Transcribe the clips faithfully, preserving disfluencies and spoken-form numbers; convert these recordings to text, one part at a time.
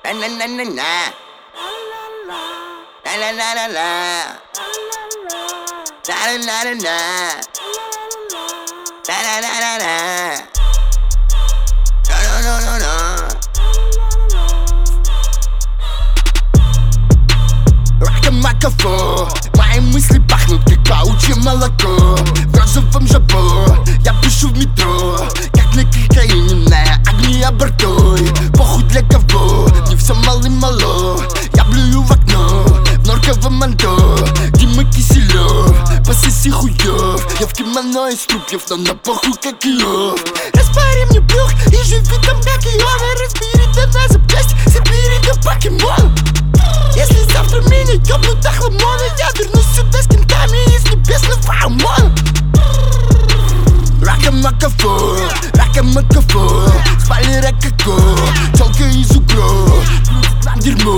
na na na na. La la la la la. La la la la la. La la la la la. No no no no no. Ракомаково. Мои мысли пахнут как паучье молоко. В розовом жабо я пишу в метро, как на кокаине на огне обортой. Похуй для кого, не все мало-мало. Я блюю в окно, в норковом манто. Дима Киселев, пососи хуёв. Я в кимоно из трупьев, но на похуй как Иов. Распари мне брюх и живи там как Иов. Разбери до нас запчасти, собери до покемон. Если завтра меня ёбнут до хламона, я вернусь сюда с кентами из небесного ОМОНа. Ракомаково, ракомаково. Спали ракако, тёлка из угро. Крутит нам дерьмо,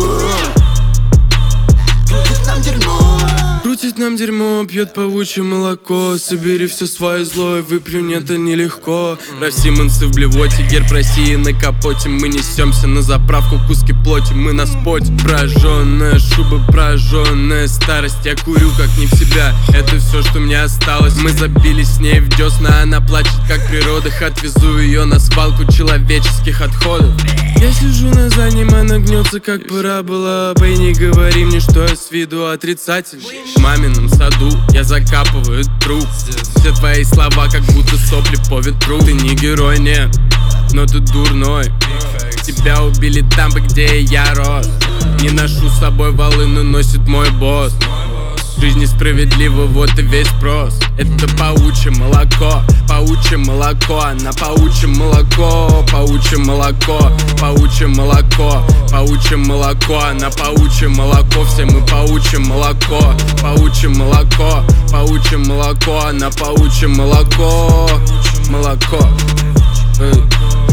крутит нам дерьмо. Крутит нам дерьмо, пьет паучье молоко. Собери все свое зло и выплюнь, это нелегко. Рафсимонсы в блевоте, герб России на капоте. Мы несемся на заправку, куски плоти, мы на споте. Прожженная шуба, прожженная старость. Я курю как не в себя, это все, что мне осталось. Мы забились с ней в десна, она плачет как при родах. Отвезу ее на свалку человеческих отходов. Я сижу на заднем, она гнется как парабола. Бэй, не говори мне, что я с виду отрицательный. В мамином саду я закапываю труп. Все твои слова как будто сопли по ветру. Ты не герой, нет, но ты дурной. Тебя убили там, где я рос. Не ношу с собой волыну, носит мой босс. Жизнь несправедлива, вот и весь спрос. Это паучье молоко, паучье молоко. Она паучье молоко, паучье молоко, паучье молоко, паучье молоко. Она паучье молоко, все мы паучье молоко, паучье молоко, паучье молоко. Она паучье молоко, молоко.